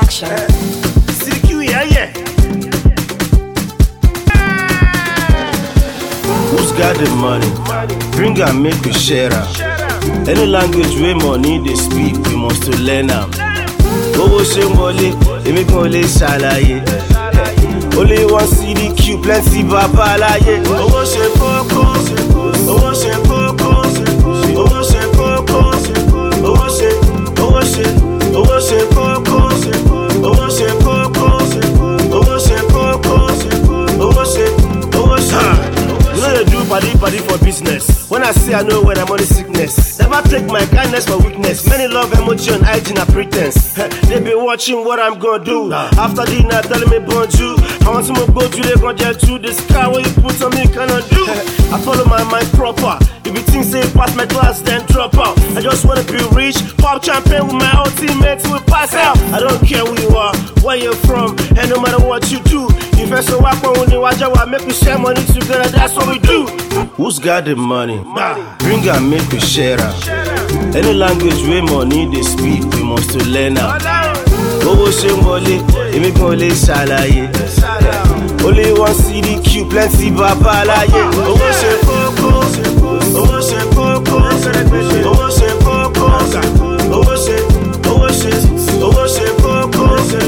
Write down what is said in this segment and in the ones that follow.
Production. CQ, yeah. Who's got the money? Bring and make we share am. Any language wey money dey speak, we must to learn am. Owó ṣe ń wọlé, èmi kan lè ṣàlàyé. Only one CDQ, plenty bàbá aláyé. Owó ṣe kókó, owó ṣe kókó, owó ṣe kókó, owó ṣe kókó, owó ṣe kókó, owó ṣe. You know they do party for business. When I say I know when I'm on the sickness, never take my kindness for weakness. Many love emoji on IG na pretense. They be watching what I'm gonna do. After dinner telling me bonjour. I want to go to the gon' to the sky. What you put on me cannot do. I follow my mind proper. If you think say pass my class then drop out. I just wanna be rich, pop champagne with my old teammates, we pass out. I don't care who you are, where you're from, and no matter what you do. If I so walk on the watch, I make we share money together, that's what we do. Who's got the money? Bring and make we share am. Any language wey money dey speak, we must to learn am. Owó ṣe ń wọlé, èmi kan lè ṣàlàyé. Only one CDQ, plenty bàbá aláyé. Owó ṣe kókó, owó ṣe kókó, owó ṣe kókó, owó ṣe kókó, owó ṣe kókó, owó ṣe kókó,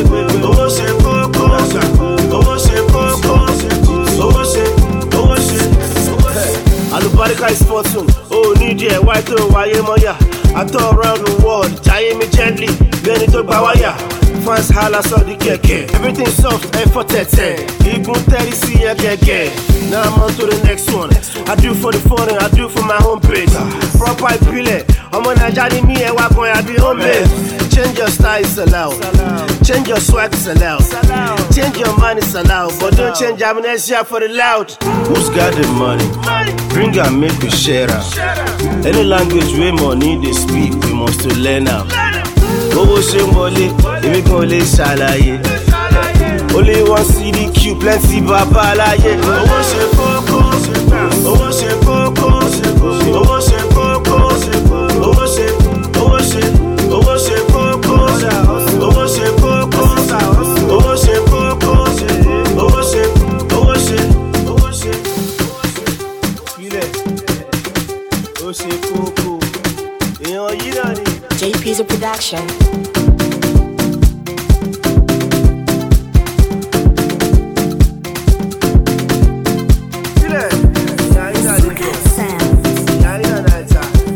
owó ṣe. Alubarika is fortune. Oh, need yeah, white to wáyé mọ́yà. I tour around the world, jayé mi gently, bẹ́ẹ̀ni tó gbà wáyà. Fans holla sọ di kẹ̀kẹ́. Everything soft, ẹ̀fọ́ tẹ̀tẹ̀. Igun tẹ́rì sí yẹn gẹ́gẹ́. Now I'm on to the next one. I do for the phone and I do for my home page. Proper ìpìlẹ̀, ọmọ Naija ni mí ẹ̀ wá gan àbí homemade. Change your style is allowed. Change your swag is allowed. Change your mind is allowed. But don't change amnesia for the loud. Who's got the money? Bring and make we share am. Any language wey money dey speak, we must to learn am. Owó ṣe ń wọlé, èmi kan lè ṣàlàyé. Only one CDQ, plenty bàbá aláyé. Owó ṣe kókó, owó ṣe kókó, owó ṣe kókó, owó ṣe kókó, owó ṣe kókó, owó ṣe kókó, owó ṣe kókó, owó ṣe. Ilẹ̀, ó ṣe kókó, èèyàn yìí náà ni. JP's a production.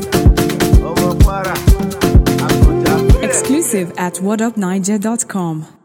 Exclusive at whatupniger.com.